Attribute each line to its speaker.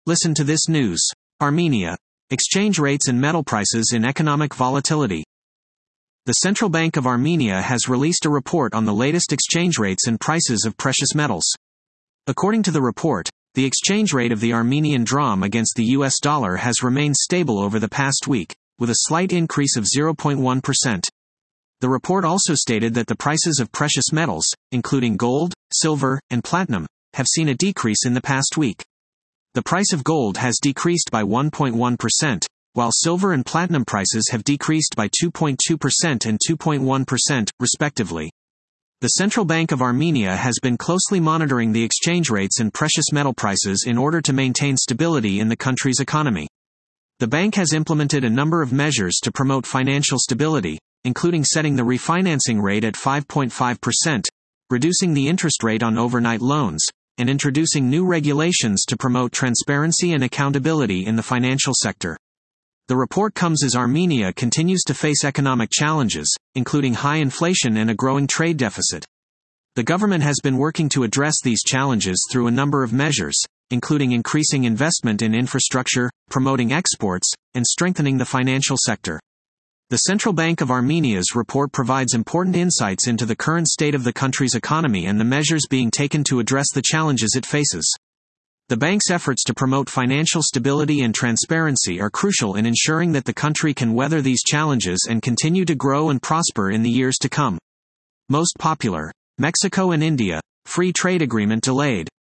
Speaker 1: Listen to this news. Armenia. Exchange rates and metal prices in economic volatility. The Central Bank of Armenia has released a report on the latest exchange rates and prices of precious metals. According to the report, the exchange rate of the Armenian dram against the US dollar has remained stable over the past week, with a slight increase of 0.1%. The report also stated that the prices of precious metals, including gold, silver, and platinum, have seen a decrease in the past week. The price of gold has decreased by 1.1%, while silver and platinum prices have decreased by 2.2% and 2.1%, respectively. The Central Bank of Armenia has been closely monitoring the exchange rates and precious metal prices in order to maintain stability in the country's economy. The bank has implemented a number of measures to promote financial stability, including setting the refinancing rate at 5.5%, reducing the interest rate on overnight loans, and introducing new regulations to promote transparency and accountability in the financial sector. The report comes as Armenia continues to face economic challenges, including high inflation and a growing trade deficit. The government has been working to address these challenges through a number of measures, including increasing investment in infrastructure, promoting exports, and strengthening the financial sector. The Central Bank of Armenia's report provides important insights into the current state of the country's economy and the measures being taken to address the challenges it faces. The bank's efforts to promote financial stability and transparency are crucial in ensuring that the country can weather these challenges and continue to grow and prosper in the years to come. Most popular, Mexico and India, free trade agreement delayed.